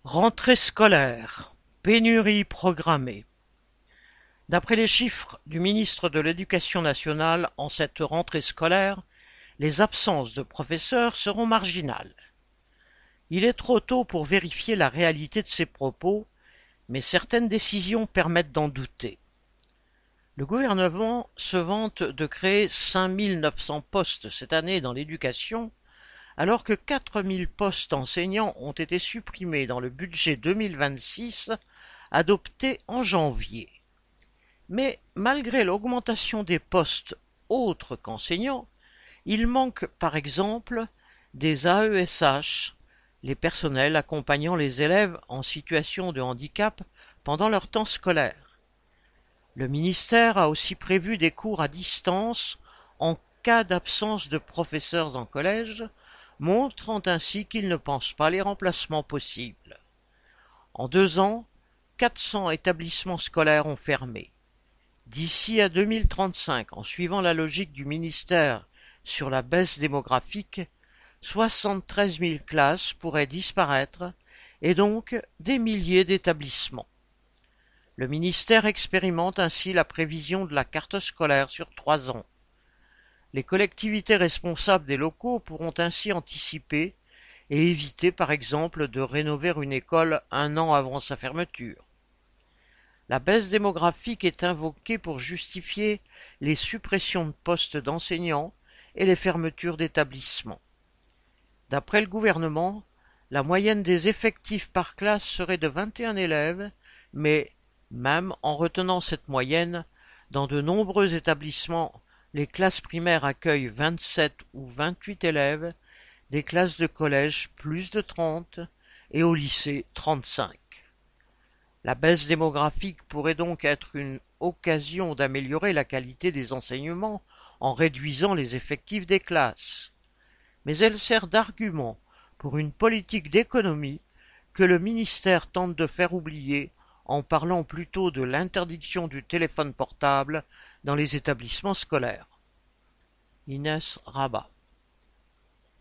Rentrée scolaire, pénurie programmée. D'après les chiffres du ministre de l'Éducation nationale, en cette rentrée scolaire, les absences de professeurs seront marginales. Il est trop tôt pour vérifier la réalité de ces propos, mais certaines décisions permettent d'en douter. Le gouvernement se vante de créer 5 900 postes cette année dans l'éducation, alors que 4 000 postes enseignants ont été supprimés dans le budget 2026 adopté en janvier. Mais malgré l'augmentation des postes autres qu'enseignants, il manque par exemple des AESH, les personnels accompagnant les élèves en situation de handicap pendant leur temps scolaire. Le ministère a aussi prévu des cours à distance en cas d'absence de professeurs en collège, montrant ainsi qu'il ne pense pas les remplacements possibles. En 2 ans, 400 établissements scolaires ont fermé. D'ici à 2035, en suivant la logique du ministère sur la baisse démographique, 73 000 classes pourraient disparaître et donc des milliers d'établissements. Le ministère expérimente ainsi la prévision de la carte scolaire sur 3 ans. Les collectivités responsables des locaux pourront ainsi anticiper et éviter par exemple de rénover une école 1 an avant sa fermeture. La baisse démographique est invoquée pour justifier les suppressions de postes d'enseignants et les fermetures d'établissements. D'après le gouvernement, la moyenne des effectifs par classe serait de 21 élèves, mais même en retenant cette moyenne, dans de nombreux établissements, les classes primaires accueillent 27 ou 28 élèves, des classes de collège plus de 30 et au lycée 35. La baisse démographique pourrait donc être une occasion d'améliorer la qualité des enseignements en réduisant les effectifs des classes. Mais elle sert d'argument pour une politique d'économie que le ministère tente de faire oublier en parlant plutôt de l'interdiction du téléphone portable dans les établissements scolaires. Inès Rabat.